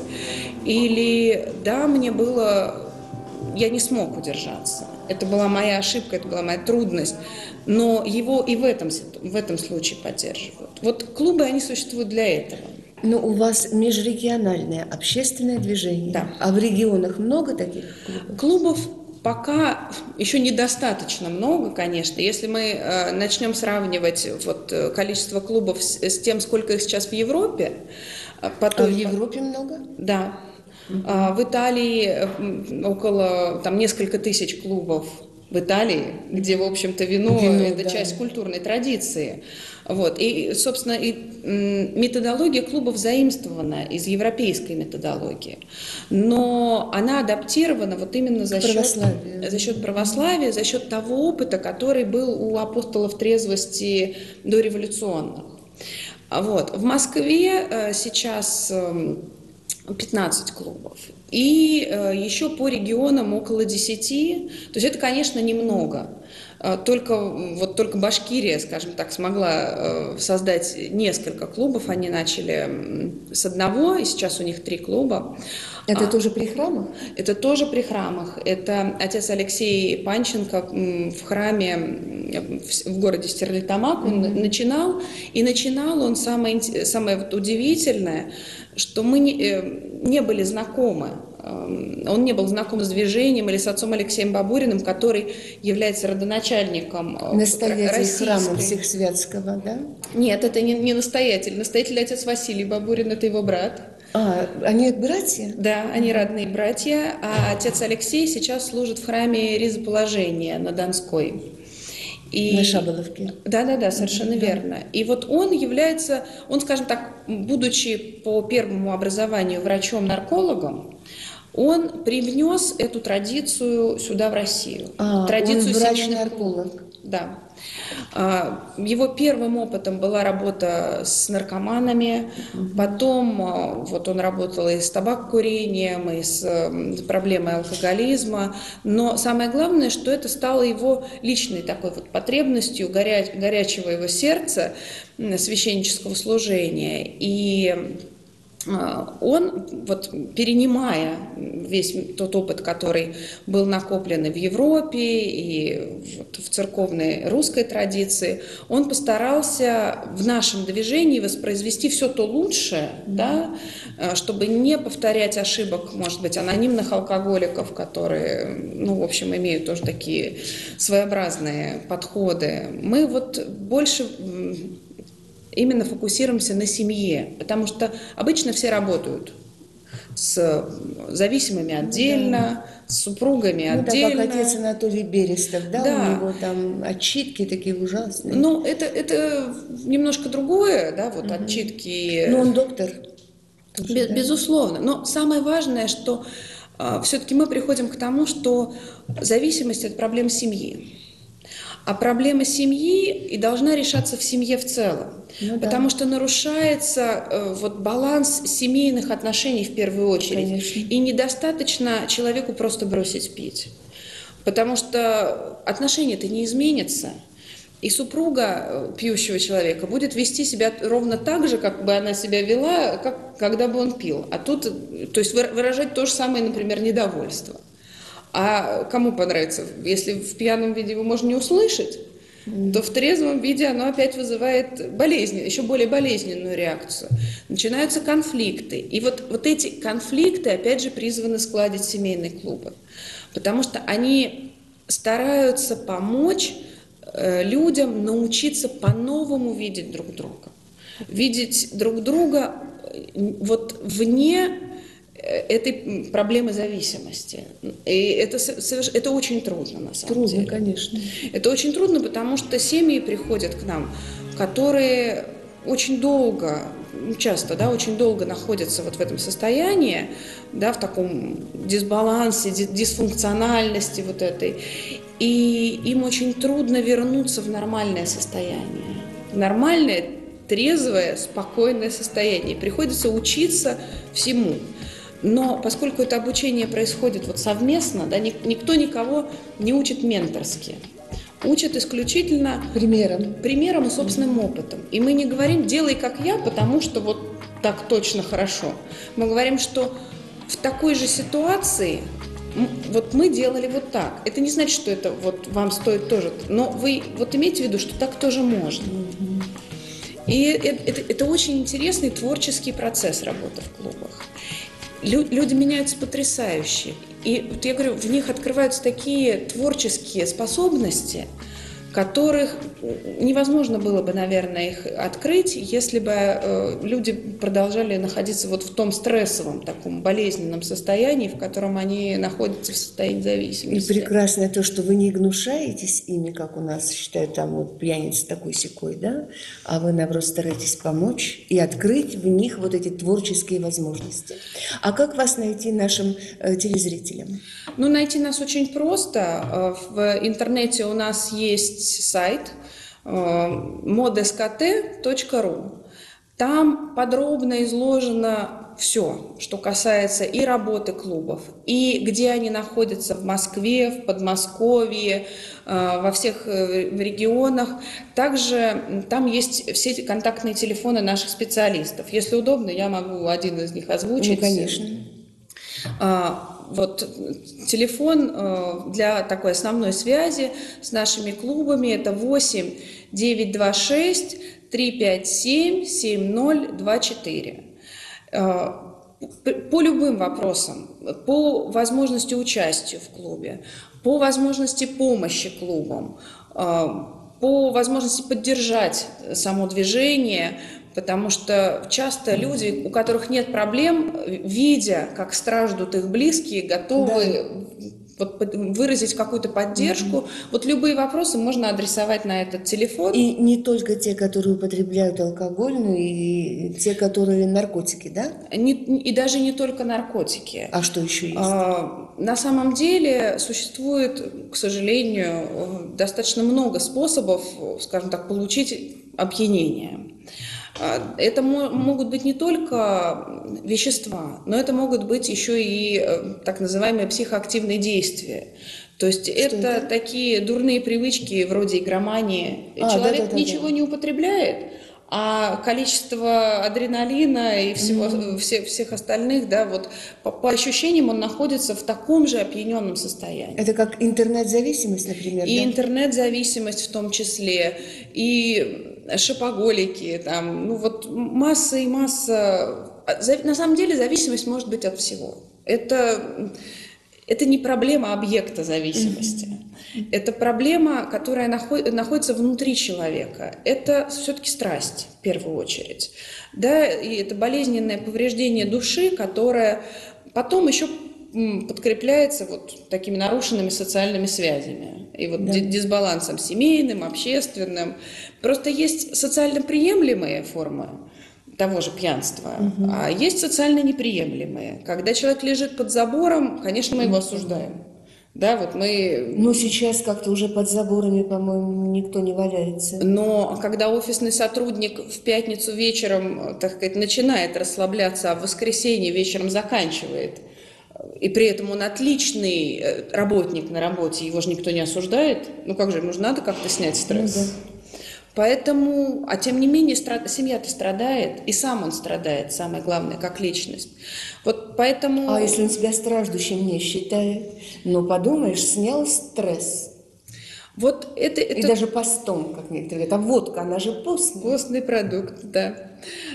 Или да, мне было, я не смог удержаться. Это была моя ошибка, это была моя трудность, но его и в этом случае поддерживают. Вот клубы, они существуют для этого. Но у вас межрегиональное общественное движение. Да. А в регионах много таких клубов? Клубов пока еще недостаточно много, конечно. Если мы начнем сравнивать вот количество клубов с тем, сколько их сейчас в Европе. А в Европе много? Да. В Италии около, там, несколько тысяч клубов в Италии, где, в общем-то, вино это да. часть культурной традиции. Вот. И, собственно, методология клубов заимствована из европейской методологии. Но она адаптирована вот именно за счет православия, за счет того опыта, который был у апостолов трезвости дореволюционных. Вот. В Москве сейчас 15 клубов. И еще по регионам около 10. То есть это, конечно, немного. Только Башкирия, скажем так, смогла создать несколько клубов. Они начали с одного, и сейчас у них 3 клуба. Это тоже при храмах? Это тоже при храмах. Это отец Алексей Панченко в храме в городе Стерлитамак. Он начинал он самое вот удивительное, что мы не были знакомы он не был знаком с движением или с отцом Алексеем Бабуриным, который является родоначальником Настоятель храма российской. Всехсвятского, да? Нет, это не настоятель. Настоятель отец Василий Бабурин, это его брат. Они братья? Да, они родные братья, а отец Алексей сейчас служит в храме Ризоположения на Донской. На Шаболовке. Да, совершенно верно. И вот он является, он, скажем так, будучи по первому образованию врачом-наркологом, он привнес эту традицию сюда, в Россию. Традицию он семейных врач-нарколог. клубов. Да. Его первым опытом была работа с наркоманами, потом вот он работал и с табакокурением, и с проблемой алкоголизма, но самое главное, что это стало его личной такой вот потребностью горячего его сердца, священнического служения. И он, вот, перенимая весь тот опыт, который был накоплен и в Европе, и вот в церковной русской традиции, он постарался в нашем движении воспроизвести все то лучшее, да, чтобы не повторять ошибок, может быть, анонимных алкоголиков, которые, ну, в общем, имеют тоже такие своеобразные подходы. Мы вот больше именно фокусируемся на семье, потому что обычно все работают с зависимыми отдельно, с супругами отдельно. Да, как отец Анатолий Берестов, да, у него там отчитки такие ужасные. Ну, это немножко другое, да, вот отчитки. Но он доктор. Тоже, безусловно. Но самое важное, что все-таки мы приходим к тому, что зависимость – это проблема семьи. А проблема семьи и должна решаться в семье в целом. Потому что нарушается вот баланс семейных отношений в первую очередь. Конечно. И недостаточно человеку просто бросить пить. Потому что отношения-то не изменятся. И супруга пьющего человека будет вести себя ровно так же, как бы она себя вела, как когда бы он пил. А тут, то есть выражать то же самое, например, недовольство. А кому понравится? Если в пьяном виде его можно не услышать, то в трезвом виде оно опять вызывает еще более болезненную реакцию. Начинаются конфликты. И вот эти конфликты, опять же, призваны сгладить семейные клубы. Потому что они стараются помочь людям научиться по-новому видеть друг друга. Видеть друг друга вот вне этой проблемы зависимости. И это очень трудно, на самом деле. Трудно, конечно. Это очень трудно, потому что семьи приходят к нам, которые очень долго, часто, да, очень долго находятся вот в этом состоянии, да, в таком дисбалансе, дисфункциональности вот этой. И им очень трудно вернуться в нормальное состояние. Нормальное, трезвое, спокойное состояние. Приходится учиться всему. Но поскольку это обучение происходит вот совместно, да, никто никого не учит менторски. Учат исключительно примером и собственным опытом. И мы не говорим «делай как я, потому что вот так точно хорошо». Мы говорим, что в такой же ситуации вот мы делали вот так. Это не значит, что это вот вам стоит тоже. Но вы вот имейте в виду, что так тоже можно. И это очень интересный творческий процесс работы в клубах. Люди меняются потрясающе. И вот я говорю, в них открываются такие творческие способности, которых невозможно было бы, наверное, их открыть, если бы люди продолжали находиться вот в том стрессовом, таком болезненном состоянии, в котором они находятся в состоянии зависимости. И прекрасно то, что вы не гнушаетесь ими, как у нас считают, там вот пьяница такой-сякой, да, а вы, наоборот, стараетесь помочь и открыть в них вот эти творческие возможности. А как вас найти нашим телезрителям? Ну, найти нас очень просто. В интернете у нас есть сайт modskt.ru. Там подробно изложено все, что касается и работы клубов, и где они находятся в Москве, в Подмосковье, во всех регионах. Также там есть все контактные телефоны наших специалистов. Если удобно, я могу один из них озвучить. Ну, конечно. Вот телефон для такой основной связи с нашими клубами – это 8 926 357 7024. по любым вопросам, по возможности участия в клубе, по возможности помощи клубам, по возможности поддержать само движение, потому что часто люди, у которых нет проблем, видя, как страждут их близкие, готовы вот выразить какую-то поддержку. Вот любые вопросы можно адресовать на этот телефон. И не только те, которые употребляют алкоголь, но и те, которые наркотики, да? И даже не только наркотики. А что еще есть? На самом деле существует, к сожалению, достаточно много способов, скажем так, получить опьянение. Это могут быть не только вещества, но это могут быть еще и так называемые психоактивные действия. То есть это такие дурные привычки вроде игромании. Человек ничего не употребляет, а количество адреналина и всех остальных, да, вот по ощущениям он находится в таком же опьяненном состоянии. Это как интернет-зависимость, например, И да? интернет-зависимость в том числе, и шопоголики, там, ну вот масса и масса. На самом деле зависимость может быть от всего. Это не проблема объекта зависимости. Это проблема, которая находится внутри человека. Это все-таки страсть, в первую очередь. Да? И это болезненное повреждение души, которое потом еще подкрепляется вот такими нарушенными социальными связями. И вот дисбалансом семейным, общественным. Просто есть социально приемлемые формы того же пьянства, а есть социально неприемлемые. Когда человек лежит под забором, конечно, мы его осуждаем. Да, вот мы... Но сейчас как-то уже под заборами, по-моему, никто не валяется. Но когда офисный сотрудник в пятницу вечером, так сказать, начинает расслабляться, а в воскресенье вечером заканчивает, и при этом он отличный работник на работе, его же никто не осуждает, ну как же, ему же надо как-то снять стресс. Ну, да. Поэтому, а тем не менее, семья-то страдает, и сам он страдает, самое главное, как личность. Вот поэтому... А если он себя страждущим не считает? Ну, подумаешь, снял стресс. Вот это... И даже постом, как некоторые говорят. А водка, она же постная. Постный продукт, да.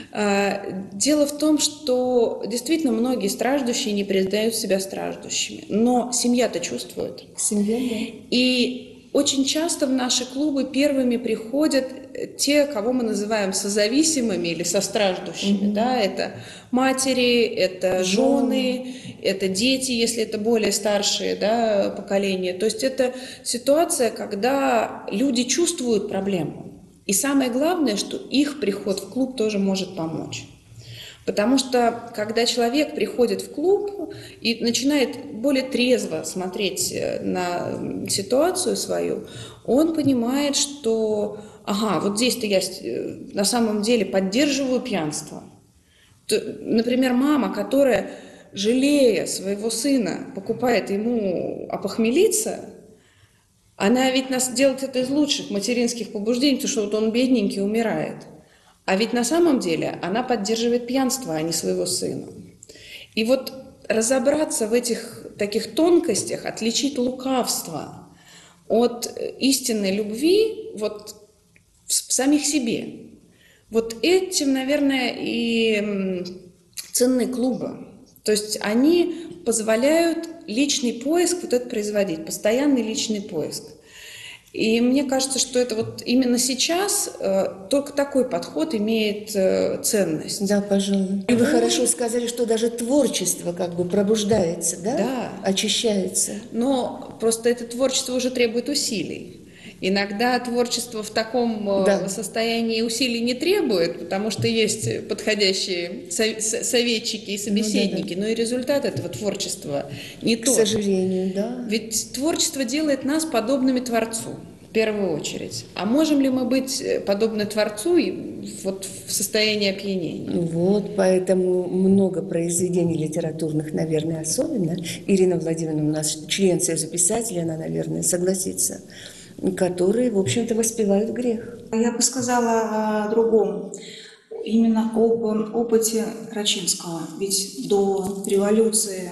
Дело в том, что действительно многие страждущие не признают себя страждущими, но семья-то чувствует. Семья, да. И очень часто в наши клубы первыми приходят те, кого мы называем созависимыми или состраждущими. Да? Это матери, это жены, это дети, если это более старшие, да, поколения. То есть это ситуация, когда люди чувствуют проблему. И самое главное, что их приход в клуб тоже может помочь. Потому что, когда человек приходит в клуб и начинает более трезво смотреть на ситуацию свою, он понимает, что, ага, вот здесь-то я на самом деле поддерживаю пьянство. Например, мама, которая, жалея своего сына, покупает ему опохмелиться, она ведь нас делает это из лучших материнских побуждений, потому что вот он бедненький умирает. А ведь на самом деле она поддерживает пьянство, а не своего сына. И вот разобраться в этих таких тонкостях, отличить лукавство от истинной любви вот в самих себе. Вот этим, наверное, и ценны клубы. То есть они позволяют личный поиск вот это производить, постоянный личный поиск. И мне кажется, что это вот именно сейчас только такой подход имеет ценность. Да, пожалуй. И вы хорошо сказали, что даже творчество как бы пробуждается, да? Да. Очищается. Но просто это творчество уже требует усилий. Иногда творчество в таком состоянии усилий не требует, потому что есть подходящие советчики и собеседники, но и результат этого творчества не тот. К сожалению, да. Ведь творчество делает нас подобными Творцу, в первую очередь. А можем ли мы быть подобны Творцу вот в состоянии опьянения? Вот, поэтому много произведений литературных, наверное, особенно. Ирина Владимировна у нас член Союза писателей, она, наверное, согласится, которые, в общем-то, воспевают грех. Я бы сказала о другом, именно об опыте Рачинского. Ведь до революции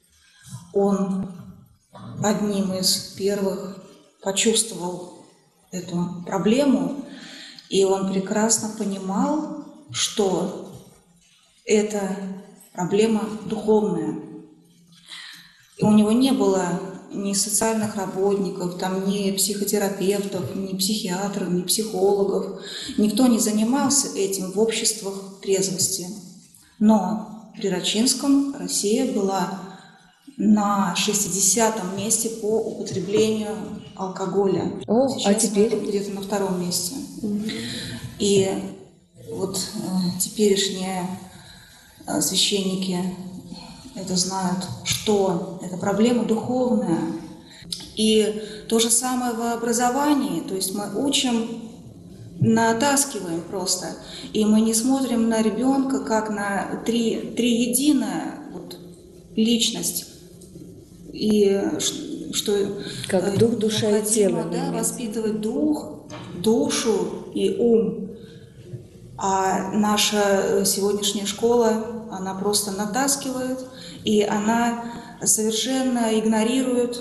он одним из первых почувствовал эту проблему, и он прекрасно понимал, что эта проблема духовная. И у него не было ни социальных работников, там, ни психотерапевтов, ни психиатров, ни психологов. Никто не занимался этим в обществах трезвости. Но при Рачинском Россия была на 60-м месте по употреблению алкоголя. О, Сейчас а теперь? мы где-то на 2-м месте. И вот теперешние священники это знают, что это проблема духовная. И то же самое в образовании, то есть мы учим, натаскиваем просто, и мы не смотрим на ребенка как на триединая вот, личность. И что Как дух, душа и тело. да, воспитывать дух, душу и ум. А наша сегодняшняя школа, она просто натаскивает, и она совершенно игнорирует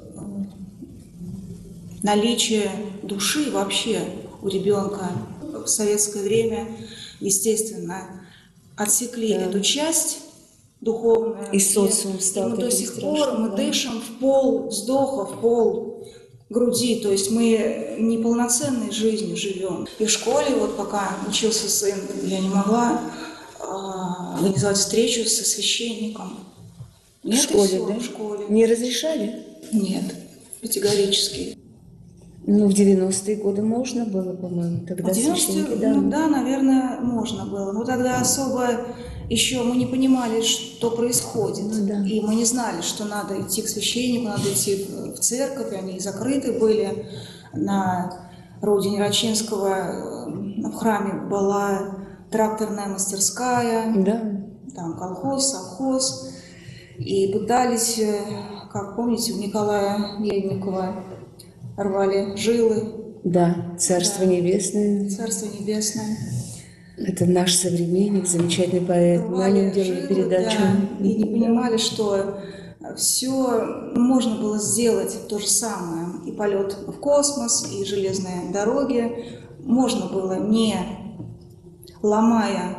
наличие души вообще у ребенка. В советское время, естественно, отсекли эту часть духовную. И социум стал мы до таким сих пор страшным, мы да. дышим в пол вздоха, в пол груди, то есть мы неполноценной жизнью живем. И в школе, вот пока учился сын, я не могла организовать встречу со священником. В школе, да? В школе. Не разрешали? Нет, категорически. Ну, в 90-е годы можно было, по-моему, тогда В 90-е, священники, да. ну да, наверное, можно было. Но тогда особо еще мы не понимали, что происходит. Ну да. И мы не знали, что надо идти к священнику, надо идти в церковь. Они закрыты были. На родине Рачинского в храме была тракторная мастерская, Да. там колхоз, совхоз. И пытались, как помните, у Николая Ельникова рвали жилы. Да, Царство Да. Небесное. Царство Небесное. Это наш современник, замечательный поэт. Мы о нем Рвали делали жилы, передачу. да, и не понимали, что все можно было сделать то же самое. И полет в космос, и железные дороги. Можно было, не ломая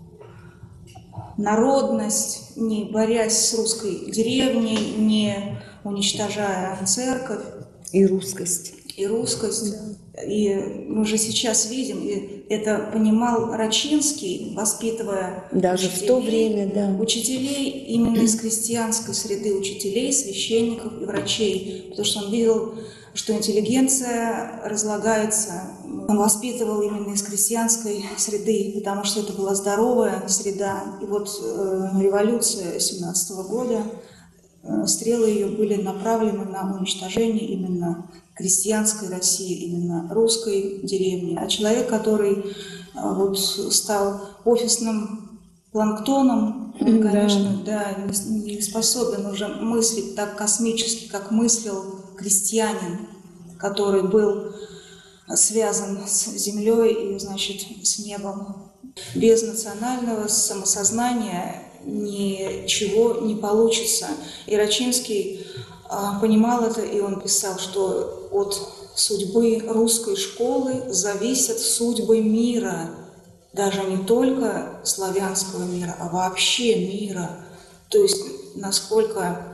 народность, не борясь с русской деревней, не уничтожая церковь И русскость. и русскость. И мы же сейчас видим, и это понимал Рачинский, воспитывая Даже в то время, да. учителей именно из крестьянской среды, учителей, священников и врачей, потому что он видел, что интеллигенция разлагается. Он воспитывал именно из крестьянской среды, потому что это была здоровая среда. И вот революция 17 года, стрелы ее были направлены на уничтожение именно крестьянской России, именно русской деревни. А человек, который вот стал офисным планктоном, он, конечно, да, не способен уже мыслить так космически, как мыслил крестьянин, который был связан с землей и, значит, с небом. Без национального самосознания ничего не получится. И Рачинский понимал это, и он писал, что от судьбы русской школы зависят судьбы мира, даже не только славянского мира, а вообще мира. То есть насколько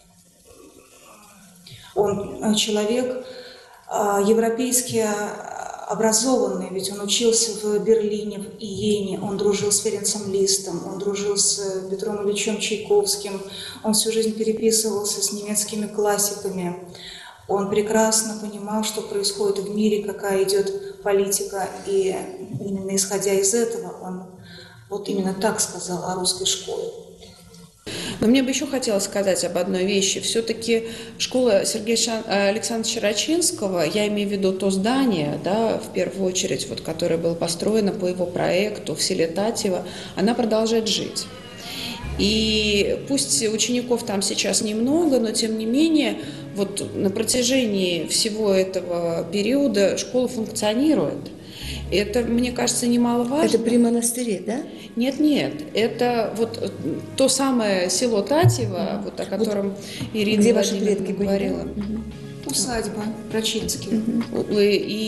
он человек европейски образованный, ведь он учился в Берлине, в Иене, он дружил с Ференцем Листом, он дружил с Петром Ильичем Чайковским, он всю жизнь переписывался с немецкими классиками. Он прекрасно понимал, что происходит в мире, какая идет политика, и именно исходя из этого он вот именно так сказал о русской школе. Но мне бы еще хотелось сказать об одной вещи. Все-таки школа Сергея Александровича Рачинского, я имею в виду то здание, да, в первую очередь, вот, которое было построено по его проекту в селе Татьево, она продолжает жить. И пусть учеников там сейчас немного, но тем не менее, вот на протяжении всего этого периода школа функционирует. Это, мне кажется, немаловажно. Это при монастыре, да? Нет, это вот то самое село Татьево, вот о котором Ирина где ваши Владимировна предки говорила. Усадьба Рачинских.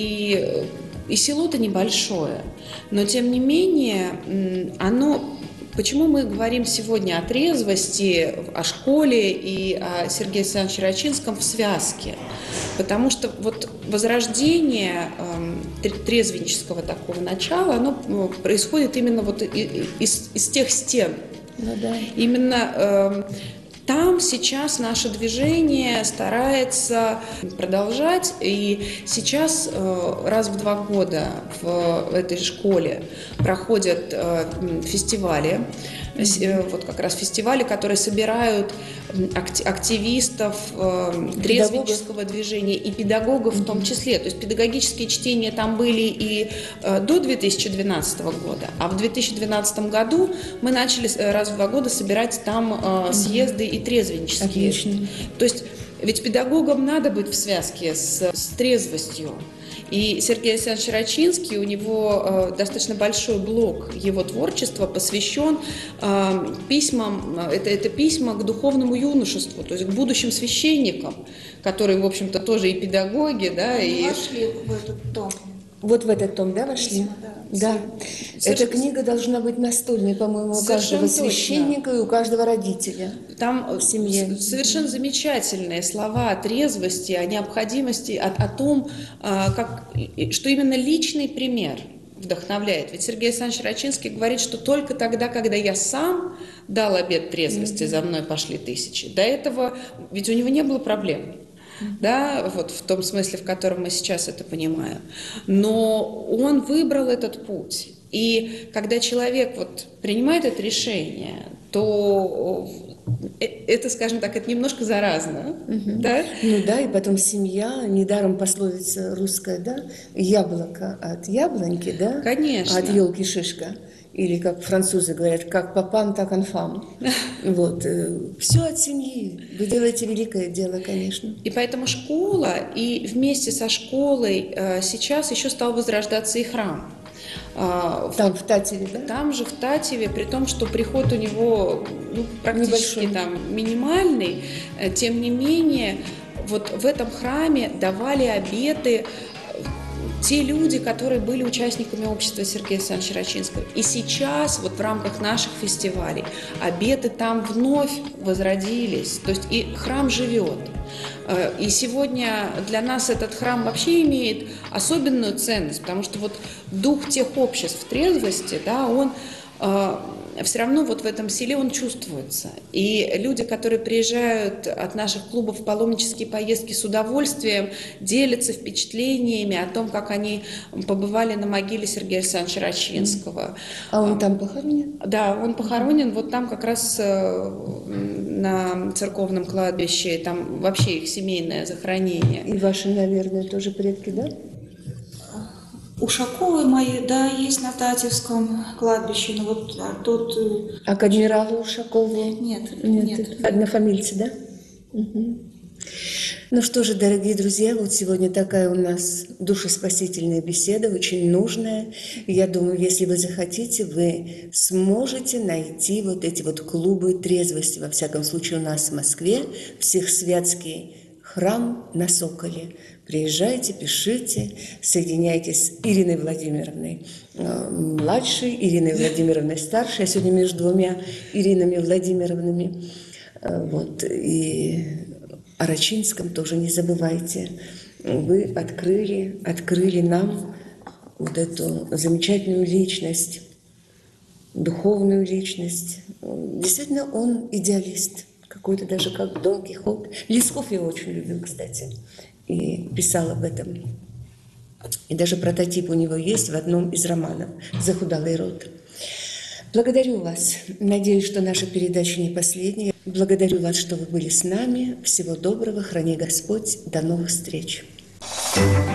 И село-то небольшое, но тем не менее оно Почему мы говорим сегодня о трезвости, о школе и о Сергее Александровиче Рачинском в связке? Потому что вот возрождение трезвеннического такого начала, оно происходит именно вот из тех стен. Ну, да. Именно там сейчас наше движение старается продолжать, и сейчас раз в 2 года в этой школе проходят фестивали, вот как раз фестивали, которые собирают активистов трезвеннического движения и педагогов в том числе. То есть педагогические чтения там были и до 2012 года, а в 2012 году мы начали раз в 2 года собирать там съезды и трезвеннические. Отлично. То есть ведь педагогам надо быть в связке с трезвостью. И Сергей Александрович Рачинский, у него достаточно большой блок его творчества посвящен письмам, это письма к духовному юношеству, то есть к будущим священникам, которые, в общем-то, тоже и педагоги, да, Они и... вошли в этот том. Вот в этот том, да, вошли? Письма, Да. Эта книга должна быть настольной, по-моему, у каждого Совершенно священника и у каждого родителя. Там в семье. совершенно замечательные слова о трезвости, о необходимости, о том, что именно личный пример вдохновляет. Ведь Сергей Александрович Рачинский говорит, что только тогда, когда я сам дал обет трезвости, за мной пошли тысячи. До этого, ведь у него не было проблем. Да, вот в том смысле, в котором мы сейчас это понимаем. Но он выбрал этот путь. И когда человек вот принимает это решение, то это, скажем так, это немножко заразно. Да? Ну да, и потом семья, недаром пословица русская, да, яблоко от яблоньки, да, Конечно. от елки шишка. Или, как французы говорят, как папам, так анфам. Вот. Все от семьи. Вы делаете великое дело, конечно. И поэтому школа, и вместе со школой сейчас еще стал возрождаться и храм. Там, в Татеве, да? Там же, в Татеве, при том, что приход у него практически Небольшой. там минимальный, тем не менее, вот в этом храме давали обеты те люди, которые были участниками общества Сергея Александровича Рачинского. И сейчас, вот в рамках наших фестивалей, обеты там вновь возродились. То есть и храм живет. И сегодня для нас этот храм вообще имеет особенную ценность, потому что вот дух тех обществ трезвости, да, он все равно вот в этом селе он чувствуется. И люди, которые приезжают от наших клубов в паломнические поездки, с удовольствием делятся впечатлениями о том, как они побывали на могиле Сергея Александровича Рачинского. А он там похоронен? Да, он похоронен вот там как раз на церковном кладбище, там вообще их семейное захоронение. И ваши, наверное, тоже предки, да? Ушаковы мои, да, есть на Татевском кладбище, но вот тот... А к адмиралу Ушакову? Нет. Однофамильцы, да? Угу. Ну что же, дорогие друзья, вот сегодня такая у нас душеспасительная беседа, очень нужная. Я думаю, если вы захотите, вы сможете найти вот эти вот клубы трезвости. Во всяком случае, у нас в Москве Всехсвятский храм на Соколе. Приезжайте, пишите, соединяйтесь с Ириной Владимировной младшей, Ириной Владимировной старшей. Я сегодня между 2 Иринами Владимировнами. Вот. И о Рачинском тоже не забывайте. Вы открыли нам вот эту замечательную личность, духовную личность. Действительно, он идеалист. Какой-то даже как Дон Кихот. Лесков я очень любил, кстати, и писал об этом. И даже прототип у него есть в одном из романов «Захудалый род». Благодарю вас. Надеюсь, что наша передача не последняя. Благодарю вас, что вы были с нами. Всего доброго. Храни Господь. До новых встреч.